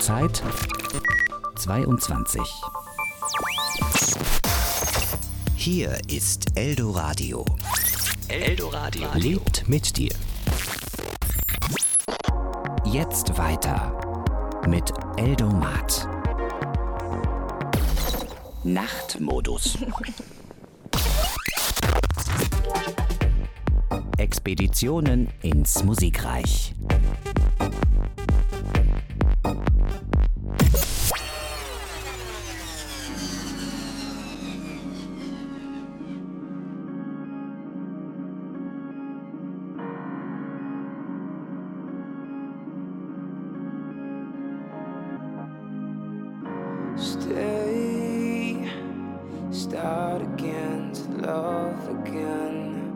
Uhrzeit 22. Hier ist Eldoradio. Eldoradio Lebt mit dir. Jetzt weiter mit Eldomat. Nachtmodus. Expeditionen ins Musikreich. Stay, start again, to love again.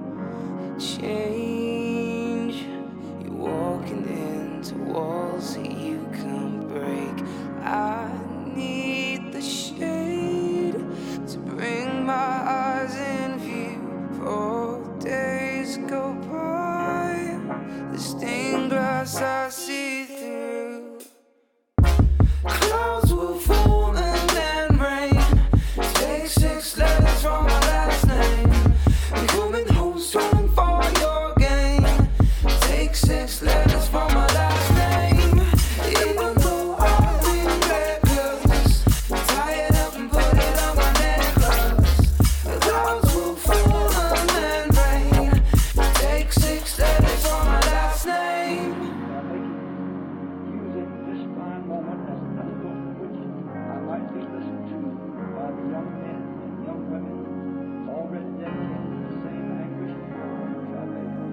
Change, you're walking into walls that you can't break. I need the shade to bring my eyes in view. 4 days go by, the stained glass I see through. Clouds will form and then rain. Take 6 letters from my last name. I'm coming home strong for your game. Take 6 letters from my last name. Even though I've been reckless, tie it up and put it on my necklace. The clouds will form and then rain. Take 6 letters from my last name. Using this fine moment as an antidote which I might be listened to by the young men and young women already dedicated to the same anguish of salvation.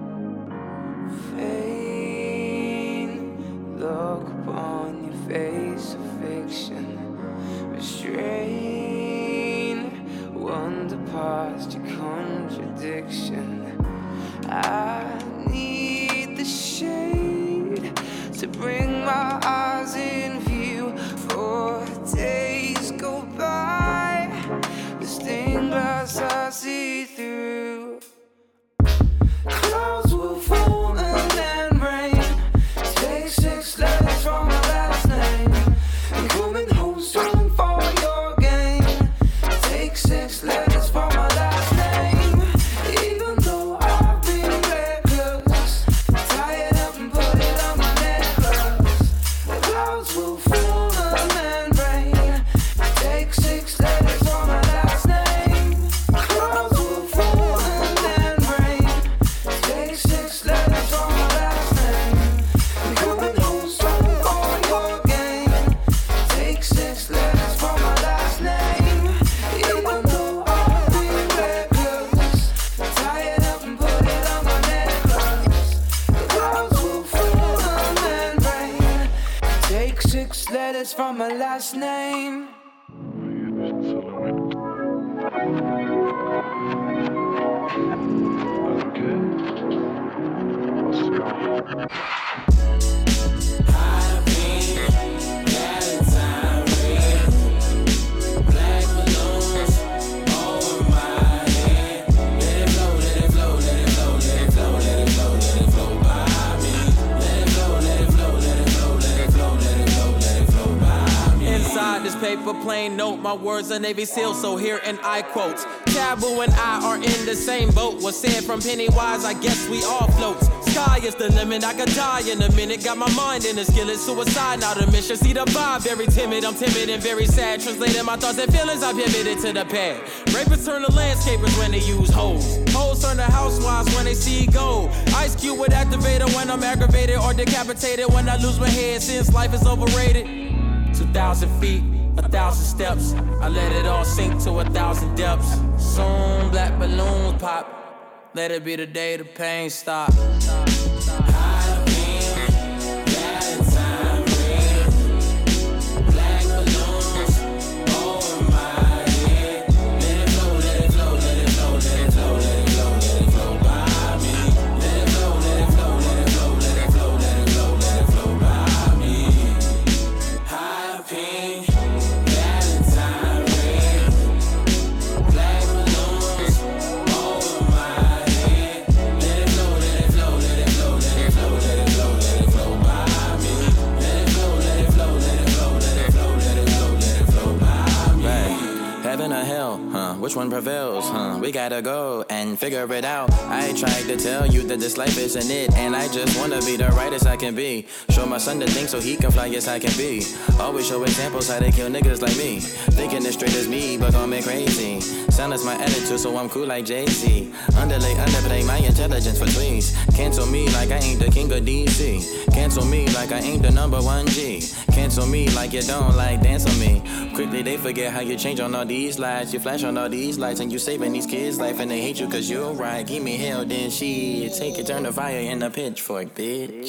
Vain look upon your face of fiction. Restrain, wander past your contradiction. I need the shade to bring my eyes in view. 4 days go by, the stained glass I see through. Clouds will form and then rain. Take 6 letters from my last name. I'm coming home strong for your game. Take 6 letters from my last name. Even though I've been reckless, tie it up and put it on my necklace. The clouds will form and then rain. Take 6 letters from my last name. Clouds will form and then rain. Take 6 letters from my last name. I'm coming home strong for your game. Take 6 letters from my last name. Even though I've been reckless, tie it up and put it on my necklace. The clouds will form and then rain. Take 6 letters from my last name. Inside this paper plane note, my words are Navy SEAL, so here and I quote. Taboo and I are in the same boat. Was said from Pennywise, I guess we all float. Sky is the limit, I could die in a minute. Got my mind in a skillet, suicide not a mission. See the vibe, very timid, I'm timid and very sad. Translating my thoughts and feelings, I pivoted to the pad. Rapists turn to landscapers when they use hoes. Hoes turn to housewives when they see gold. Ice Cube would activate it when I'm aggravated or decapitated when I lose my head since life is overrated. 2,000 feet, 1,000 steps. I let it all sink to 1,000 depths. Soon black balloons pop. Let it be the day the pain stop. one prevails, we gotta go and figure it out. I tried to tell you that this life isn't it, and I just wanna be the rightest I can be. Show my son the thing so he can fly as I can be. Always show examples how they kill niggas like me. Thinking as straight as me, but gon' me crazy. Silence my attitude so I'm cool like Jay-Z. Underplay my intelligence for tweets. Cancel me like I ain't the king of DC. Cancel me like I ain't the number 1 G. Cancel me like you don't like dance on me. Quickly they forget how you change on all these lights. You flash on all these lights and you saving these kids' life, and they hate you cause you're right. Give me hell, then she take it, turn the fire in a pitchfork, bitch.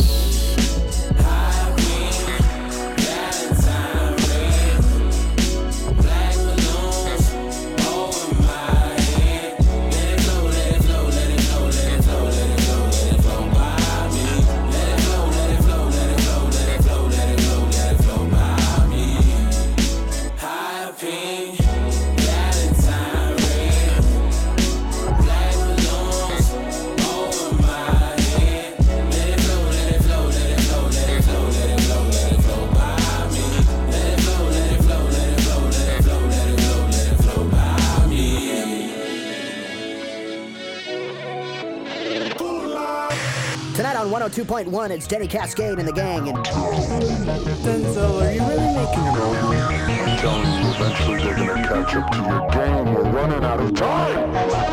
Tonight on 102.1, it's Denny Cascade and the gang. And Denzel, are you really making an argument? I'm telling you, eventually they're gonna catch up to your game. We're running out of time.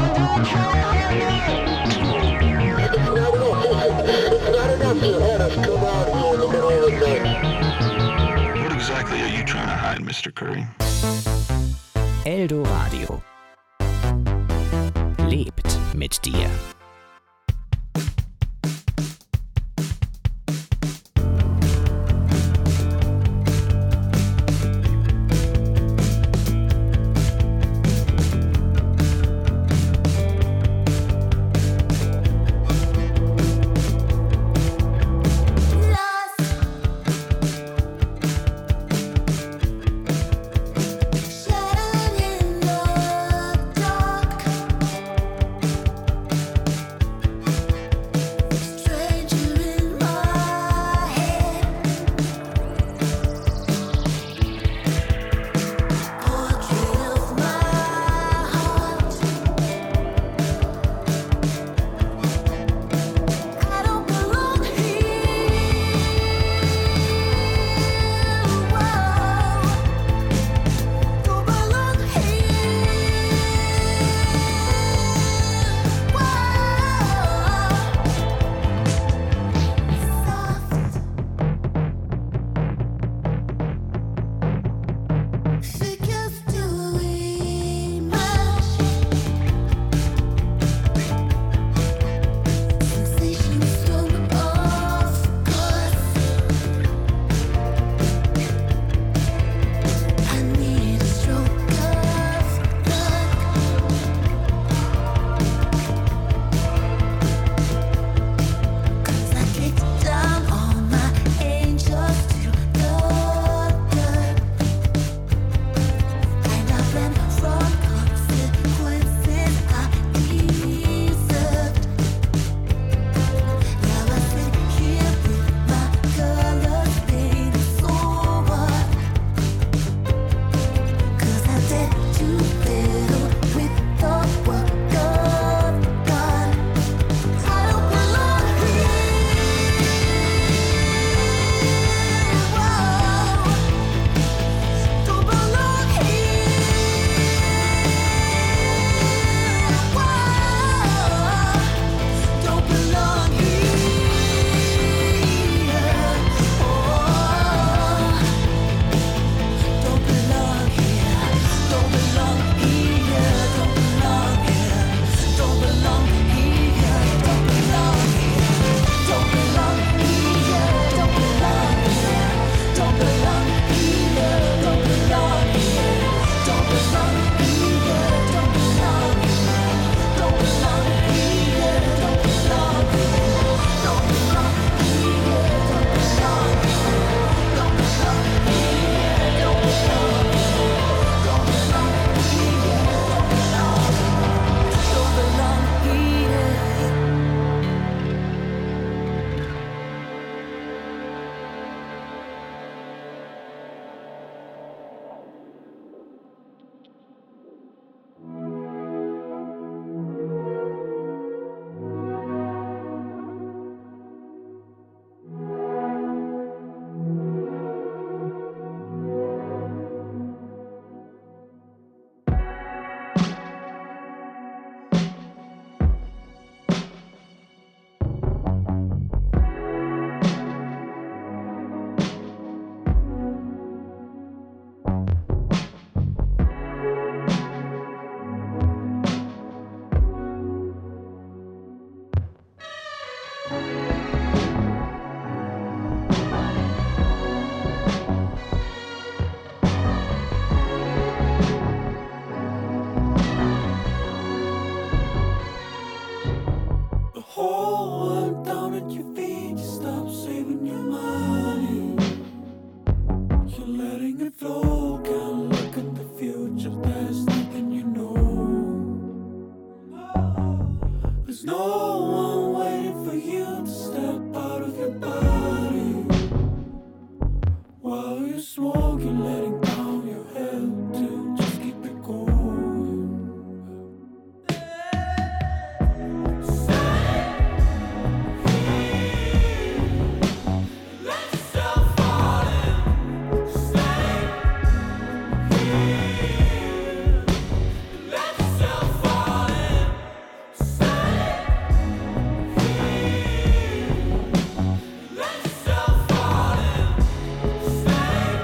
It's not enough you had us come out here in the middle of the night. What exactly are you trying to hide, Mr. Curry? Eldo Radio lebt mit dir. step out of your body while you're smoking, letting down your head to just keep it going. Let yourself fall in. Stay here. Let yourself fall in. Stay here. Let yourself fall in. Stay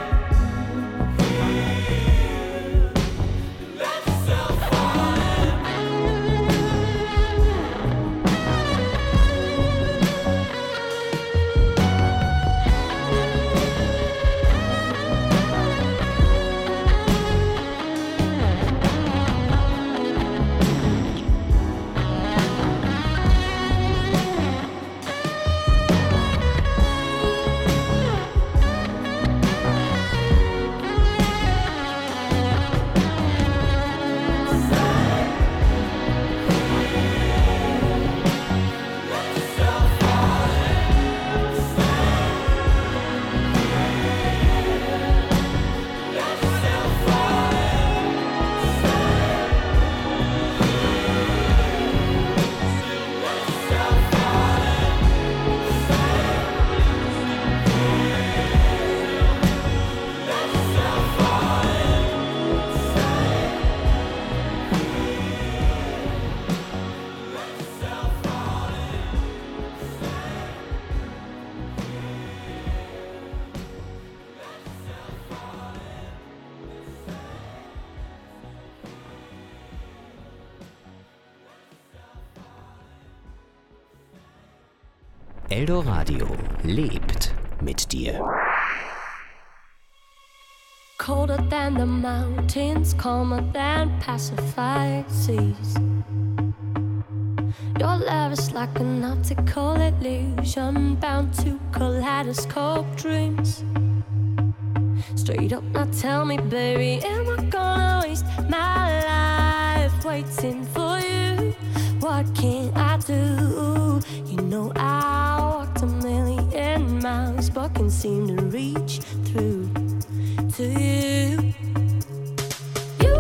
here. Let yourself fall in. Eldoradio lebt mit dir. Colder than the mountains, calmer than pacified seas. Your love is like an optical illusion, bound to kaleidoscope dreams. Straight up now tell me, baby, am I gonna waste my life waiting for you? What can I do? You know I walked a million miles, but can seem to reach through to you. You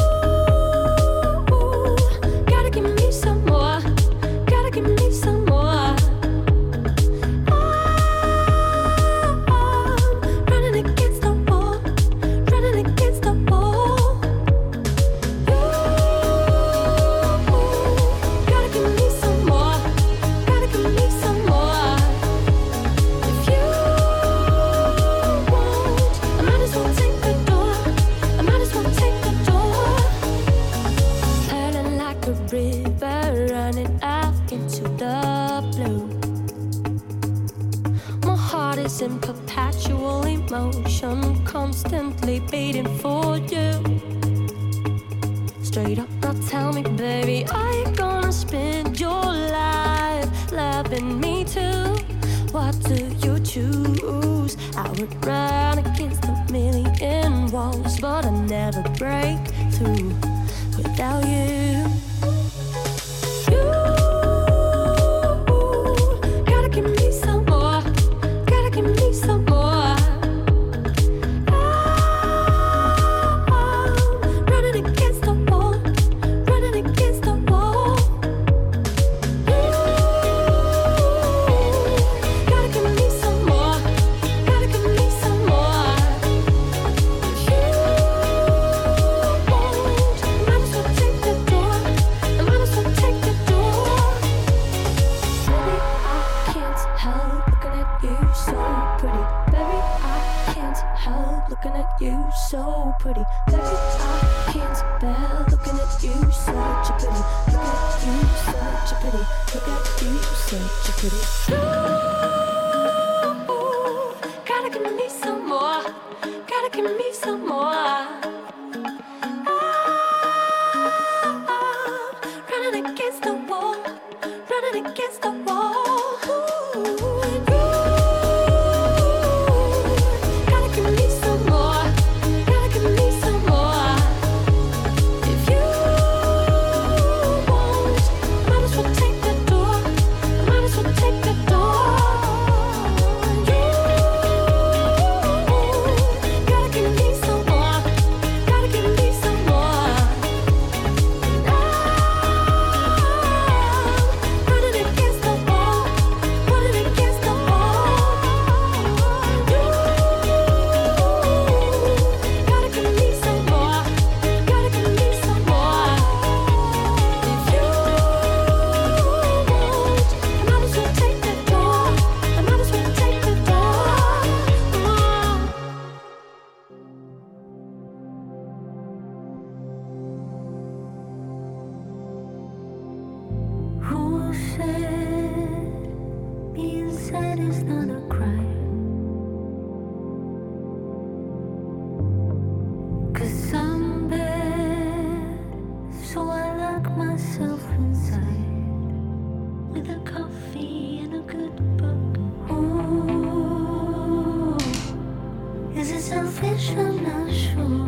gotta give me some more, gotta give me some more. I'm running against the wall, running against the wall. You gotta give me some more, gotta give me some more. If you won't, I might as well take the door, I might as well take the door. Purling like a river, running out into the blue. My heart is in perpetual emotion, constantly beating for you. Straight up now tell me, baby, are you gonna spend your life loving me too? What do you choose? I would run against a million walls, but I never break through without you. You gotta give me some more, gotta give me some more. I'm running against the wall, running against the wall. You gotta give me some more, gotta give me some more. If you won't, I might as well take the door, I might as well take the door. Baby, I can't help looking at you so pretty. Baby, I can't help looking at you so pretty. Baby, I can't bear looking at you such a pretty. Look at you such a pretty. Look at you such a pretty. Ooh, gotta give me some more, gotta give me some more. Running against the wall, running against the wall. Gotta give me some more, gotta give me some more. If you won't, might as well take the door, might as well take the door. inside is not a crime. 'Cause I'm bad, so I lock myself inside with a coffee and a good book. Ooh, is it selfish? I'm not sure.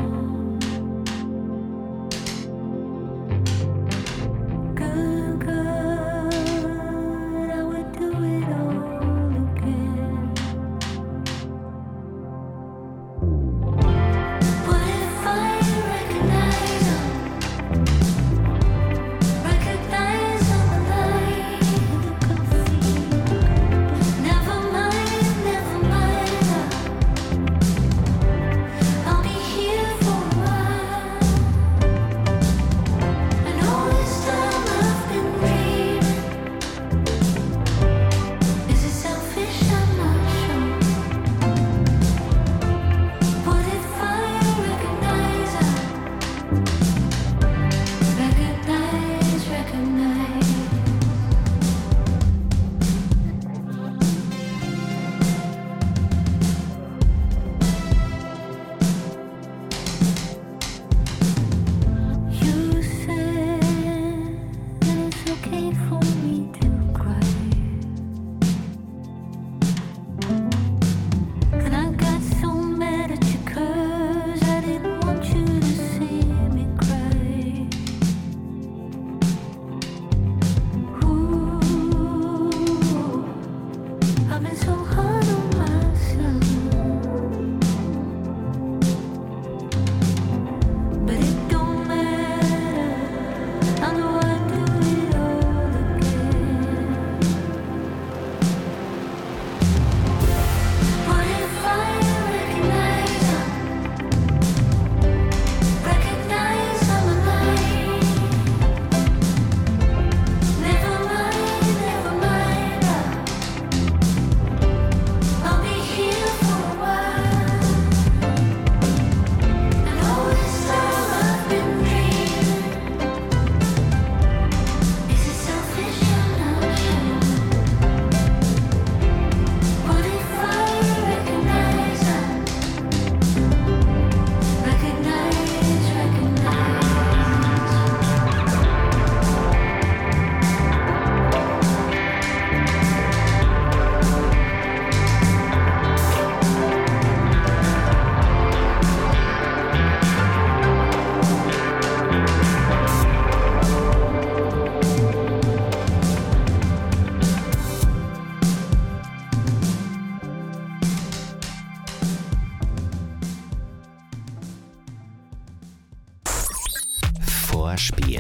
Vorspiel.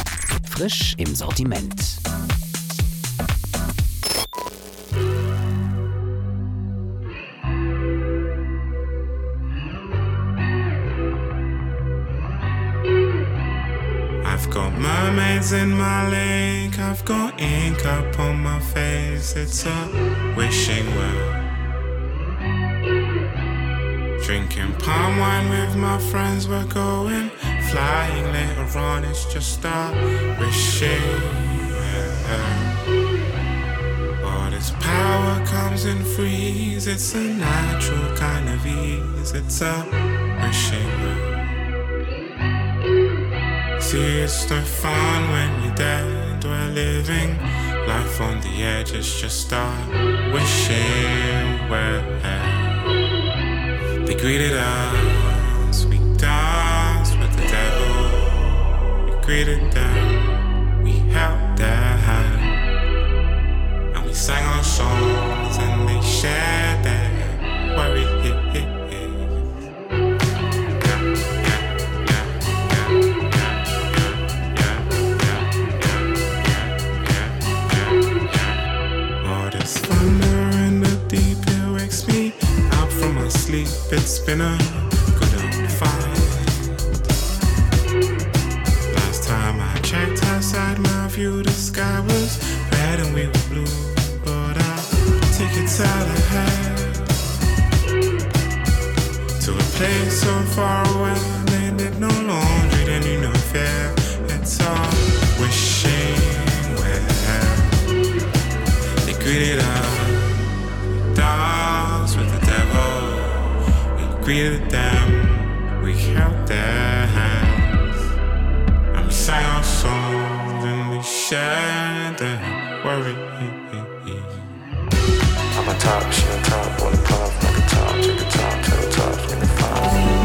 Frisch im Sortiment. I've got mermaids in my lake, I've got ink up on my face, it's a wishing well. Drinking palm wine with my friends, we're going flying later on, it's just a wishing well. All this power comes in threes, it's a natural kind of ease, it's a wishing well. See, it's no fun when you're dead, we're living life on the edge, it's just a wishing well. They greeted us, we danced with the devil. We greeted them, we held their hand, and we sang our songs and they shared their worries. All this thunder in the deep, it wakes me up from my sleep. It's been a good old fight. Last time I checked outside my view, the sky was red and we were blue, but our tickets out ahead to a place so far away. They did no laundry, they knew no fear. It's all wishing well. They greeted us, greeted them, we held their hands, and we sang our songs and we shared their worries. I'm on top, she on top, wanna pop, like a top, take a top, tell the top, give me five.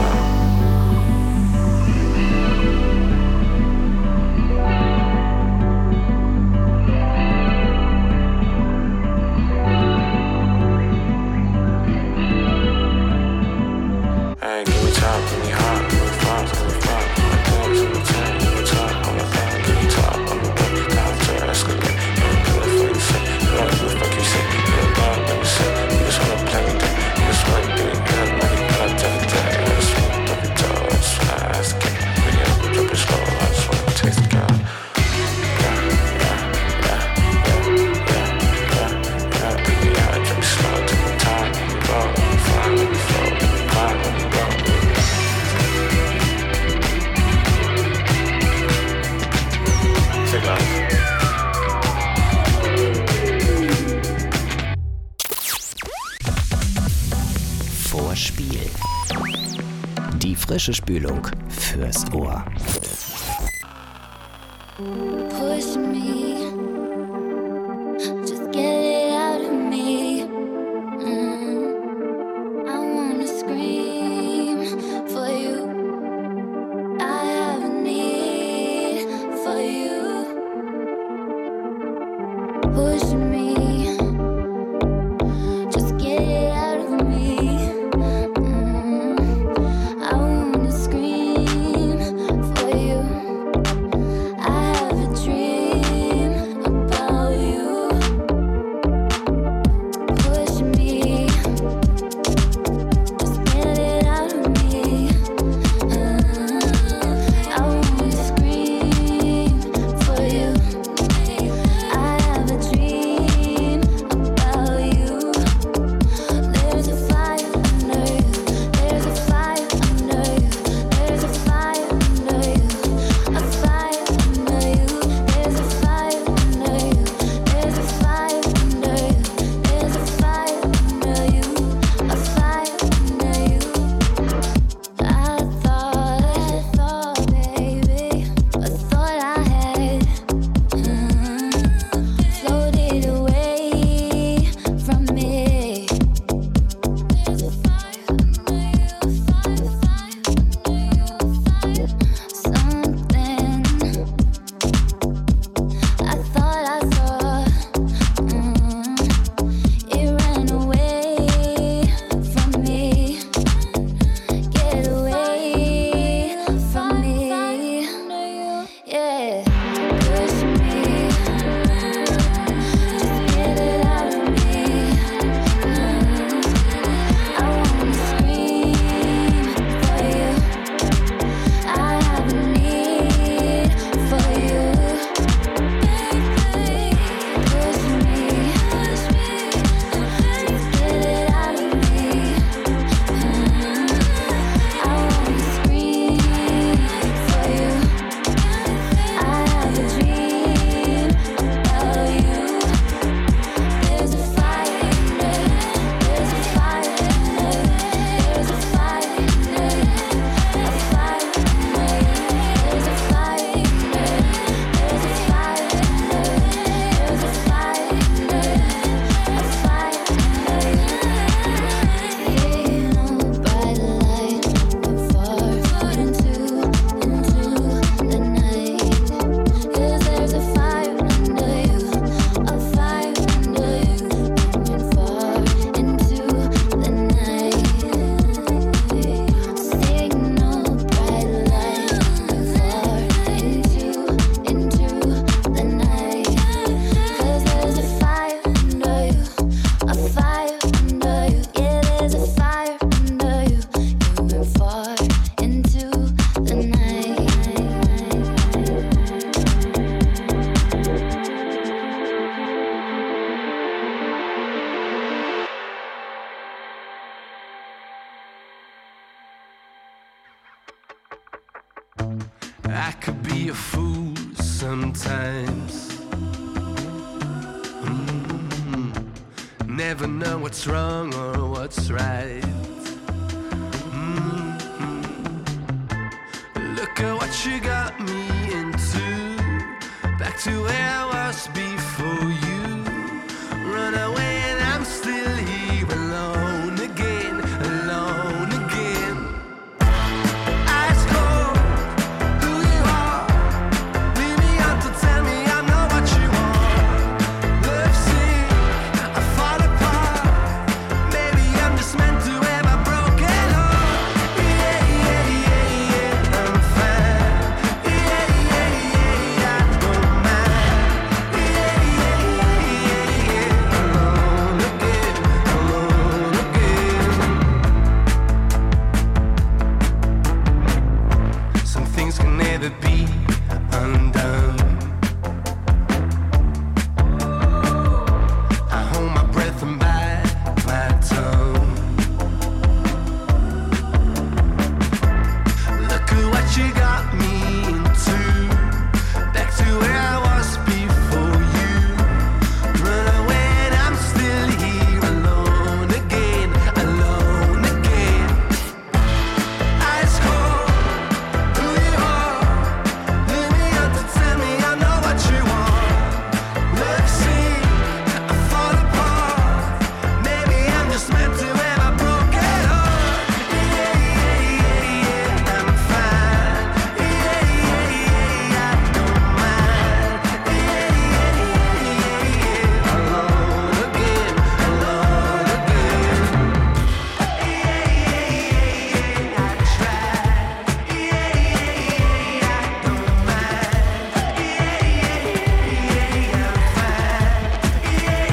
Hey, give me top, give me hot, give me five, give me five, give me dogs, give me 10, give me top, on the back, give me top, on the back, down to escalate, and do it for you say, what the fuck you say, you're about what you say, you just wanna play with that, you just wanna get it good, money, blood, every day, I just wanna drop it down, I just wanna ask it, but yeah, drop it slow, I just wanna taste it, God. Vorspiel. Die frische Spülung fürs Ohr. Push me, just get it out of me. I wanna scream for you. I have a need for you. Push me, just get it out of me. I wanna scream for you. I have a dream about you. Push me, just get it out of me. I wanna scream for you. I have a dream about you. There's a fire under you. There's a fire under you. There's a fire under you. A fire under you. There's a fire under you. There's a fire under you. There's a fire under you. A fire under you. I thought, baby, I thought I had floated away from me. There's a fire under you, fire under you, something I thought I saw. It ran away from me. Get away from me. Yeah, push me, just get it out of me. I wanna scream for you. I have a need for you. Push me, just get it out of me. I wanna scream for you. I have a dream about you. There's a fire under you. There's a fire under you. There's a fire under you. A fire under you. There's a fire under you. There's a fire under you. There's a fire under you. A fire under you. Seeing a bright light far into the night. 'Cause there's a fire under you, a fire under you, burning far into the night. Seeing a bright light far into the night. 'Cause there's a fire under you, a fire under you. Yeah, there's a fire under you, burning far into the night. I could be a fool sometimes. Never know what's wrong or what's right. at what you got me into. Back to where I was before you. Run away and I'm still here alone again, alone again. Ice cold, who you are. Leave me out to tell me I'm not what you want. Love sick, I fall apart. Maybe I'm just meant to have a broken heart. Yeah, yeah, yeah, yeah, I'm fine. Yeah, yeah, yeah, I don't mind. Yeah, yeah, yeah, yeah, alone again, alone again. Some things can never be undone. I hold my breath and bite my tongue. Look at what you got me into. Back to where I was before you. Run away and I'm still here alone again, alone again. Ice cold, who you are. Leave me out to tell me I'm not what you want. Love sick, I fall apart. Maybe I'm just meant to have a broken heart. Yeah, yeah, yeah, yeah, I'm fine. Yeah, yeah, yeah, I don't mind. Yeah, yeah, yeah, yeah, alone again, alone again. Yeah, yeah, yeah, I tried. Yeah, yeah, yeah, I don't mind. Yeah, yeah, yeah, I'm fine. Yeah,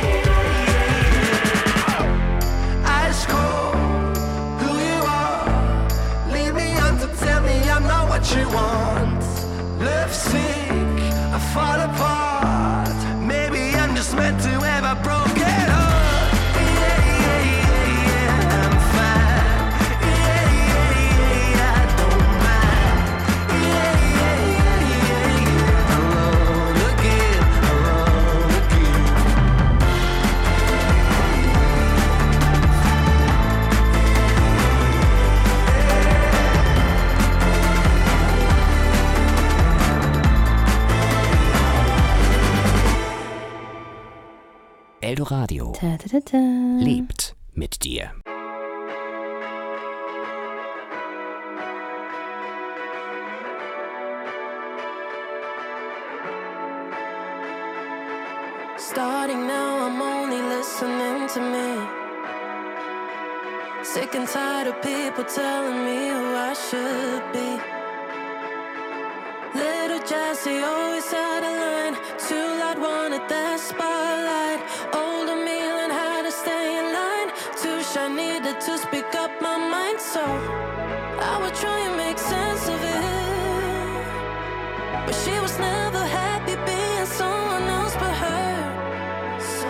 yeah, ice cold, who you are. Leave me on to tell me I'm not what you want. Love sick, I fall apart. Maybe I'm just meant to have a broken heart. Yeah, yeah, yeah, yeah, I'm fine. Yeah, yeah, yeah, I don't mind. Yeah, yeah, yeah, yeah, alone again, alone again. Eldoradio Ta-ta-ta-ta. lebt mit dir. Starting now, I'm only listening to me. Sick and tired of people telling me who I should be. Little Jessie always had a line. Too loud, wanted that spotlight. Older me learned how to stay in line. Too shy, needed to speak up my mind. So I would try and make sense of it, but she was never happy being someone else but her. So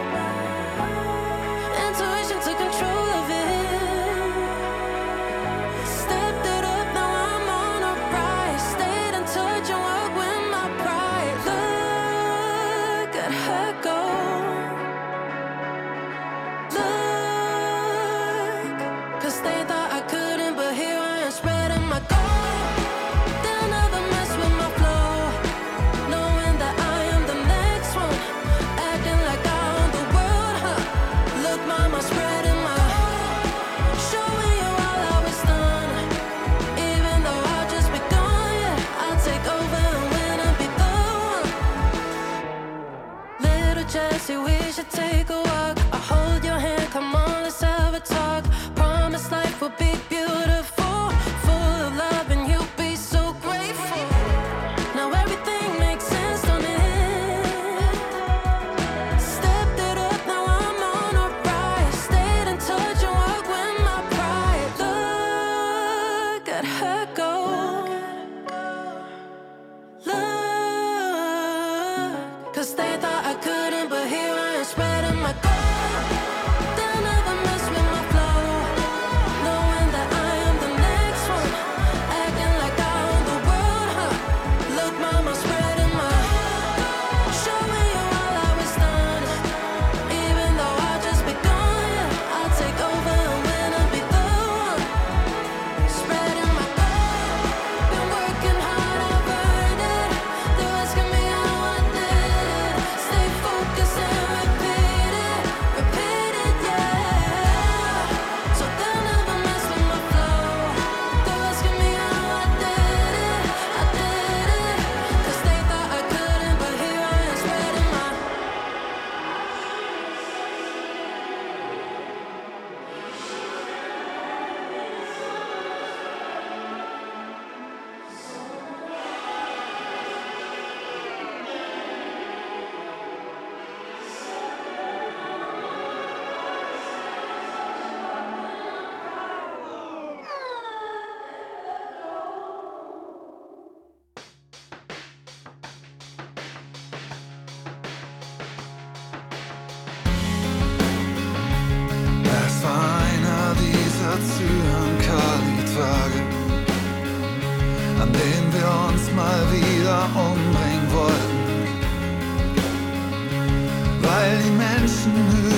intuition took control of it. Stepped it up, now I'm on a rise. Stayed in touch and worked with my pride. Look at her go. Look, 'cause they thought I couldn't, but here I am spreading my gold. They'll never mess with my flow. No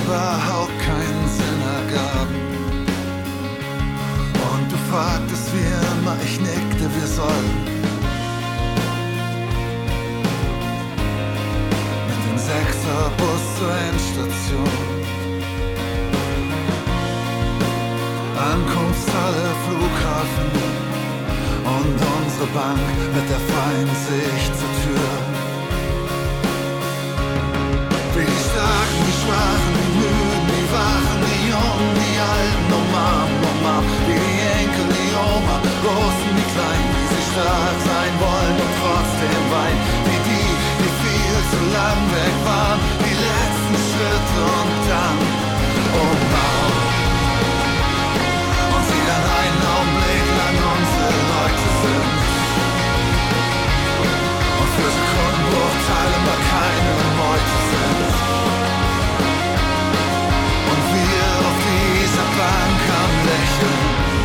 überhaupt keinen Sinn ergaben. Und du fragtest wie immer, ich nickte, wir sollen mit dem 6er-Bus zur Endstation. Ankunftshalle, Flughafen und unsere Bank mit der freien Sicht zur Tür. Wie die Starken, die Schwachen, die Müden, die Wachen, die Jungen, die Alten, Mom, wie die Enkel, die Oma, Großen, die Kleinen, wie sie stark sein wollen und trotzdem weinen. Wie die, die viel zu lang weg waren, die letzten Schritte und dann umarmen. Und sie dann einen Augenblick lang unsere Leute sind. Und für Sekundenbruchteile mal keine Meute sind. Und wir auf dieser Bank am Lächeln.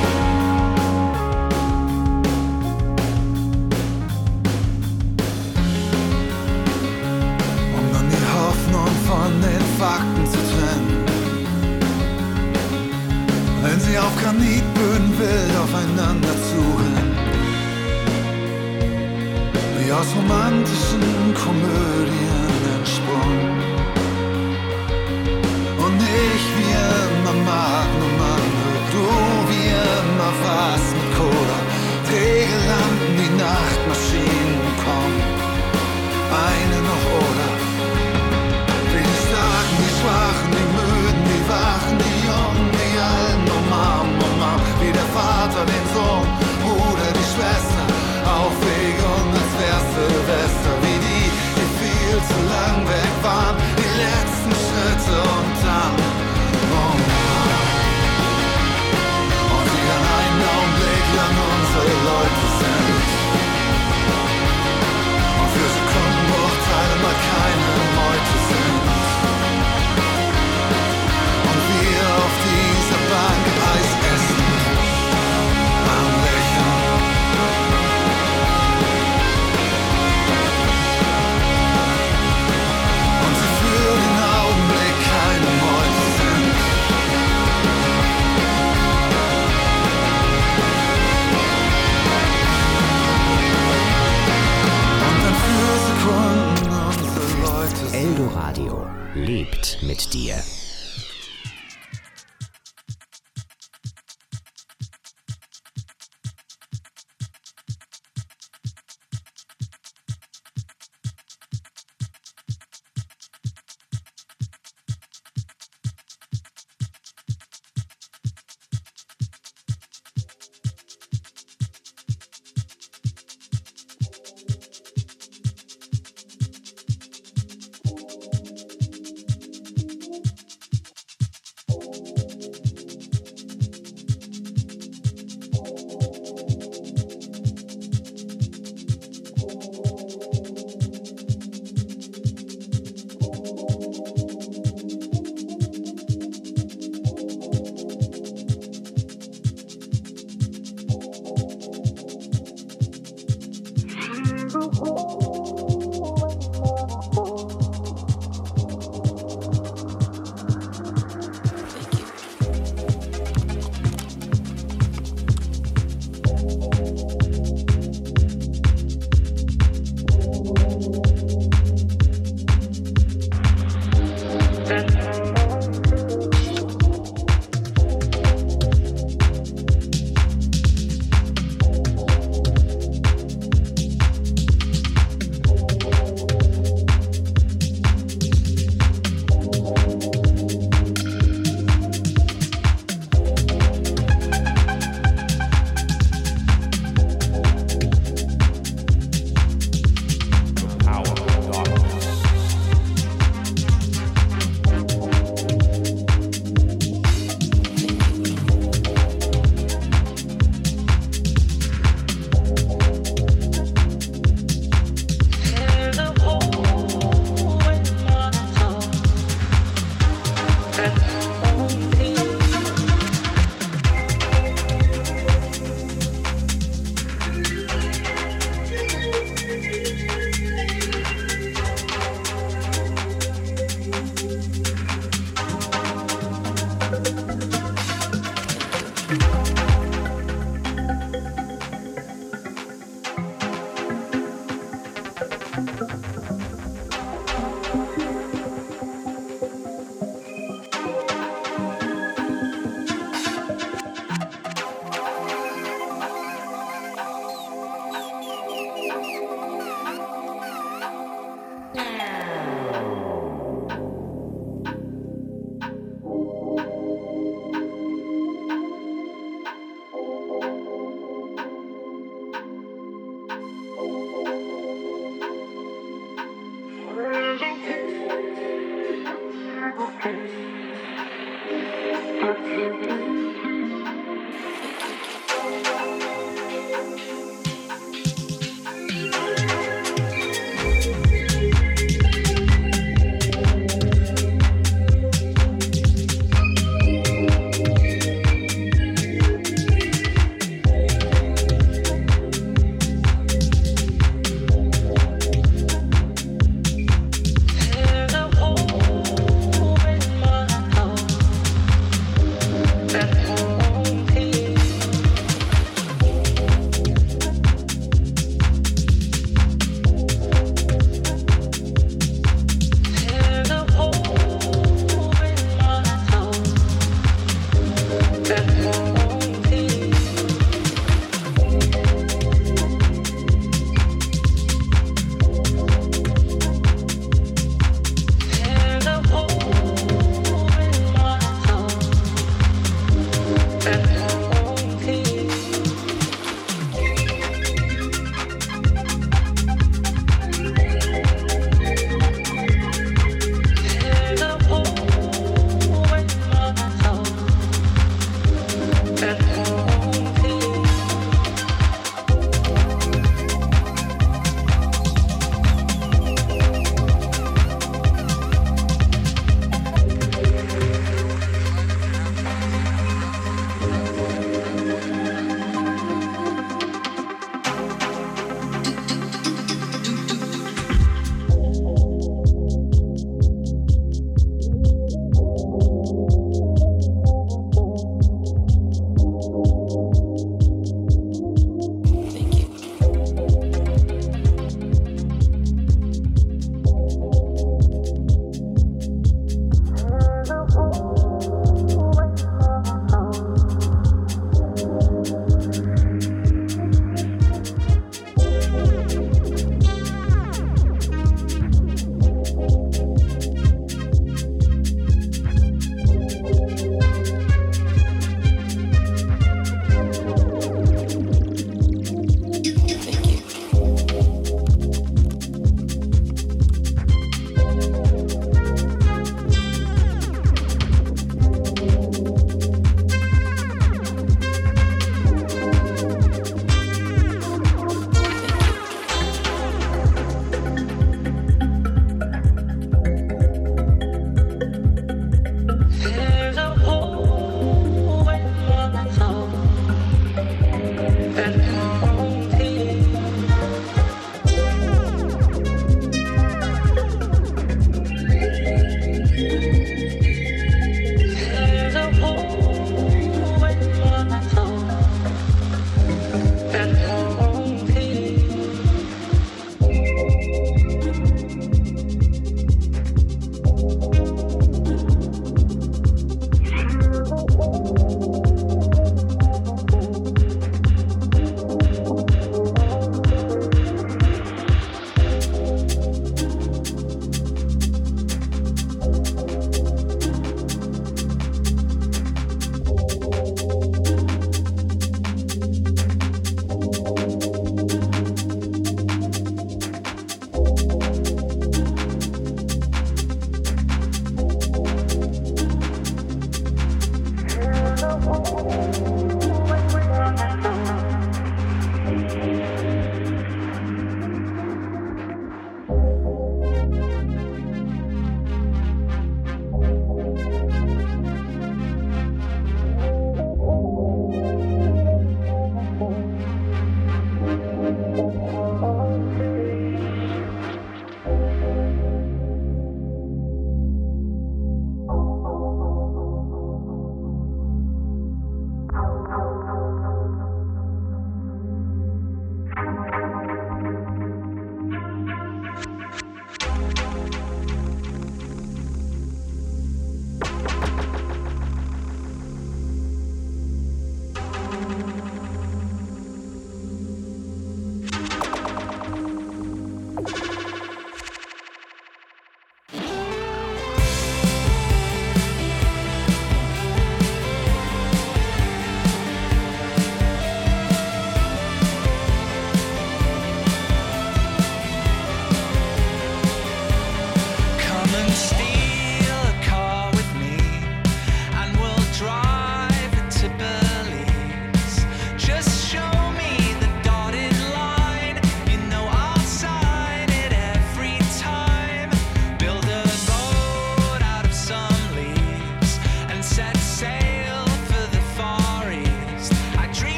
Um dann die Hoffnung von den Fakten zu trennen. Wenn sie auf Granitböden wild aufeinander zurennen. Wie aus romantischen Komödien entsprungen. Und ich wie immer Magnum andere, du wie immer was mit Cola. Träge landen, die Nachtmaschinen kommen. Eine noch oder? Wie die Starken, die Schwachen, die Müden, die Wachen, die Jungen, die Alten, Mom, wie der Vater den Sohn, Bruder, die Schwester, Aufweg und als wär's Silvester, wie die, die viel zu lang weg waren, die letzten Schritte und dann, und die dann einen Augenblick lang unsere Leute sind. Und für Sekundenbruchteile mal keine Meute sind. Und wir auf dieser Bank Eis essen, am Lächeln. Und sie für den Augenblick keine Meute sind. Und dann für Sekunden unsere Leute sind. Eldoradio lebt mit dir.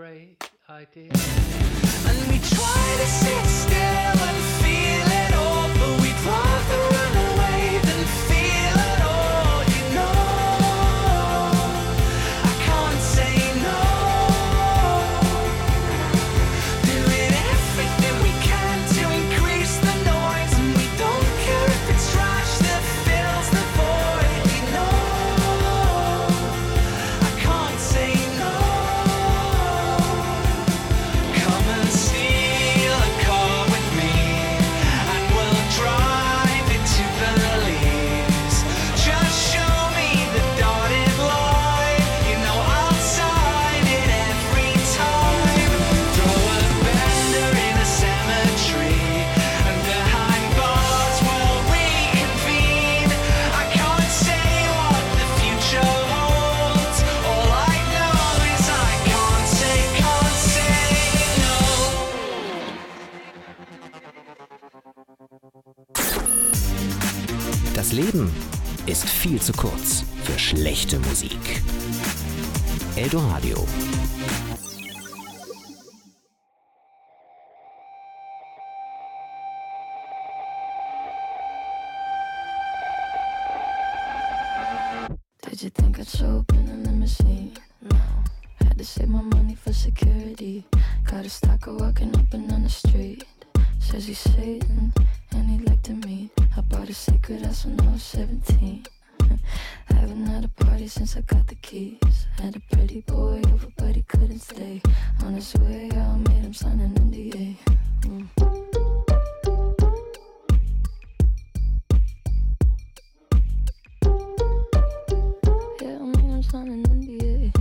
great idea. And we try to sit still and feel it all, but we'd rather run away than feel it all, you know. I can't say no. Doing everything we can to increase the noise, and we don't care if it's trash that fills the void, you know. I can't say no. Come and steal a car with me, and we'll drive it to Belize. Just show me the dotted line, you know I'll sign it every time. Throw a bender in a cemetery, and behind bars we'll reconvene. I can't say what the future holds. All I know is I can't say no. Das Leben ist viel zu kurz für schlechte Musik. Eldoradio. Did you think I'd show up in a limousine? No. Had to save my money for security. Got a stalker walking up and down the street. Says he's Satan and he'd like to meet. I bought a secret house when I was 17. Haven't had a party since I got the keys. Had a pretty boy over but he couldn't stay. On his way I made him sign an NDA. Yeah, I made him sign an NDA.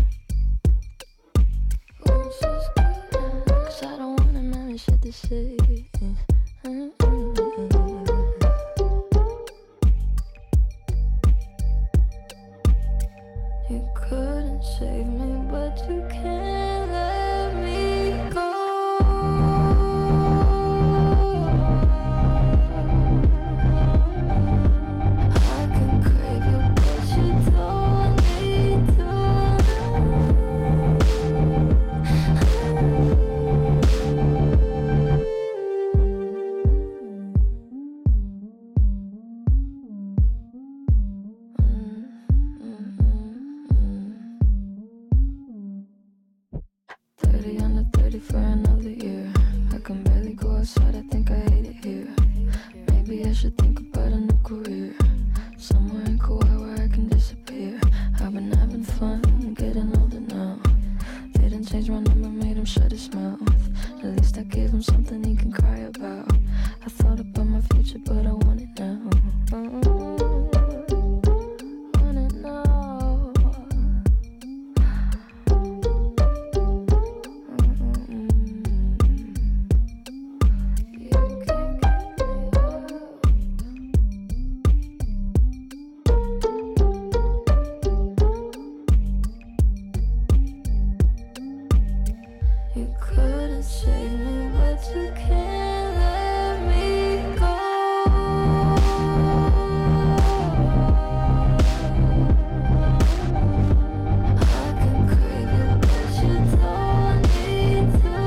Oh, so scared, 'cause I don't want him having shit to say. You couldn't save me, but you can't let me go. I can crave you, but you don't need to. Under 30 for another year. I can barely go outside, I think I hate it here. Maybe I should think about a new career, somewhere in Kauai where I can disappear. I've been having fun, getting older now. Didn't change my number, made him shut his mouth. At least I gave him something he can cry about. I thought about my future, but I want it now. Want it now. You couldn't save me, but you can't let me go. I can crave you, but you don't need to.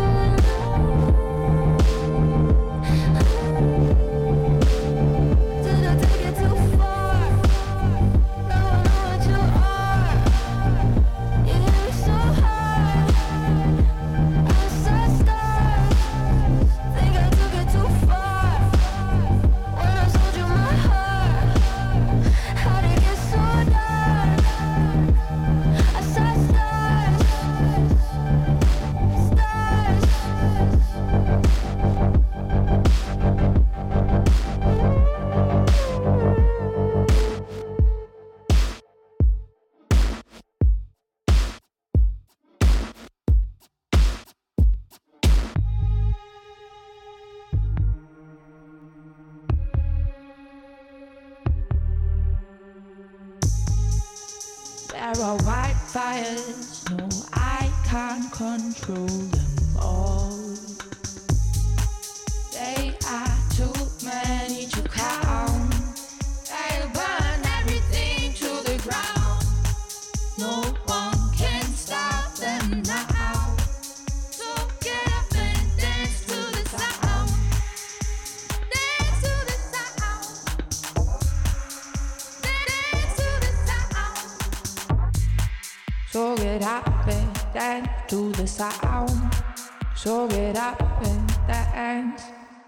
Did I take it too far? Now I know what you are. You hit me so hard. I saw stars. Think I took it too far when I sold you my heart. How'd it get so dark? I saw stars, stars. There are wildfires, no, I can't control them all. They are too many to count. They'll burn everything to the ground. No one can stop them now. dance to the sound. So get up and dance.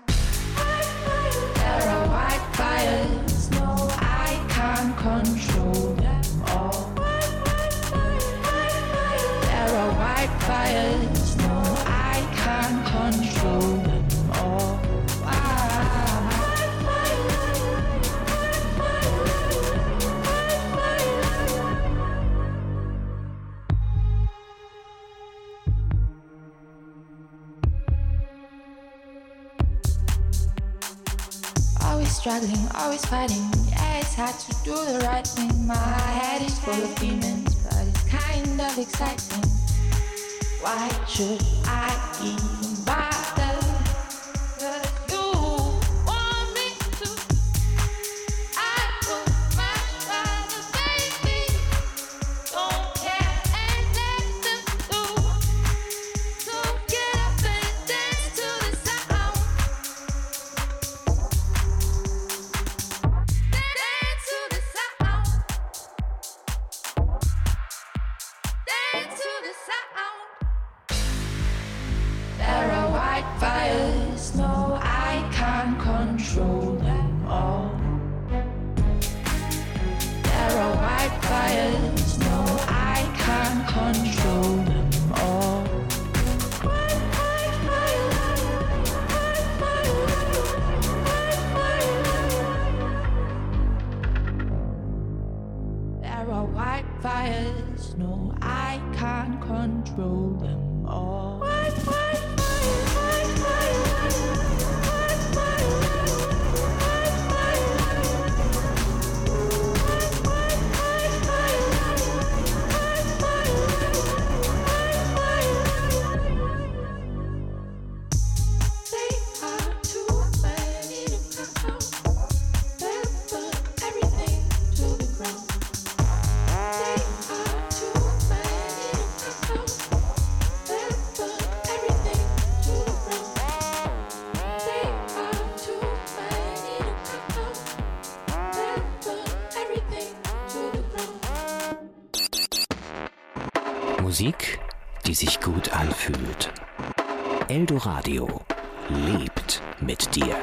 There are white fires, no, I can't control them all. There are white fires, no, I can't control them all. Always struggling, always fighting. Yeah, it's hard to do the right thing. My head is full of demons, but it's kind of exciting. Why should I even bother? 'Cause you want me to. I would much rather, baby, don't care and let them do. So get up and dance to the sound. Dance to the sound. Dance to the sound. There are white fires, no, I can't control them all. There are white fires, no, I can't control them all. There are white fires, no, I can't control them all. Musik, die sich gut anfühlt. Eldoradio lebt mit dir.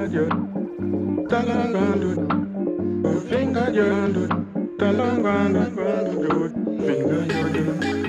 you, talangando, finger you, talangando, finger you.